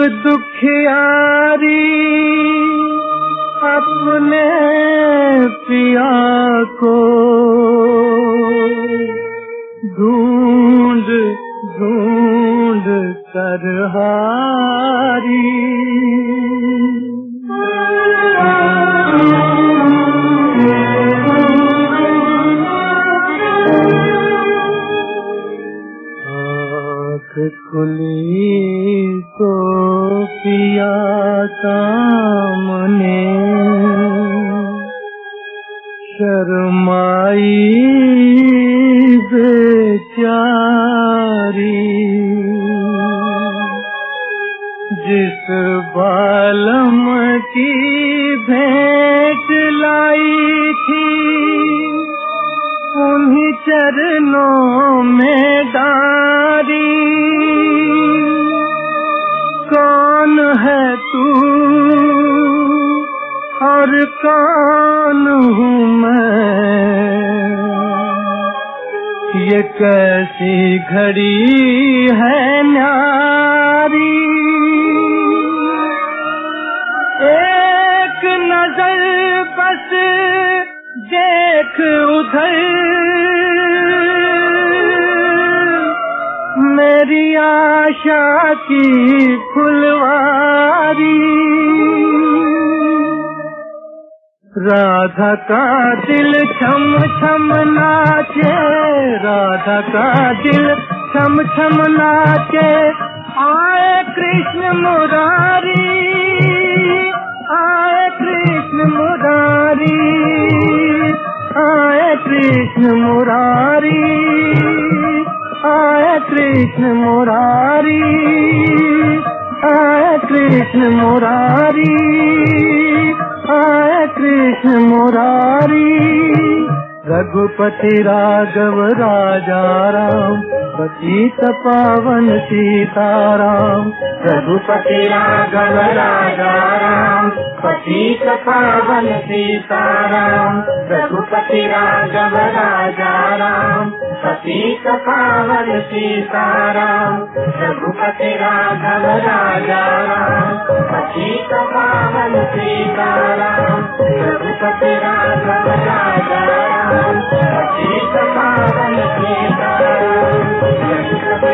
दुखियारी अपने पिया को ढूंढ ढूंढ कर हारी। आँख खुली तो पिया सामने, शर्माई बेचारी। जिस बालम की भेंट लाई थी, उन्हीं चरणों में डारी। कौन है तू और कौन हूँ मैं, ये कैसी घड़ी है न्यारी। एक नजर बस देख उधर, मेरी आशा की फुलवारी। राधा का दिल छम छम नाचे, राधा का दिल छम छम नाचे। आए कृष्ण मुरारी, आए कृष्ण मुरारी, आए कृष्ण मुरारी, आए कृष्ण मुरारी, आए कृष्ण मुरारी, आए कृष्ण मुरारी। रघुपति राघव राजा राम, पतित पावन सीताराम। रघुपति राघव राजा राम, पतित पावन सीताराम। रघुपति राघव राजा राम, पतित पावन सीताराम। रघुपति राघव राजा राम, पतित पावन सीताराम। रघुपति राघव राजा राम, पतित पावन सीताराम।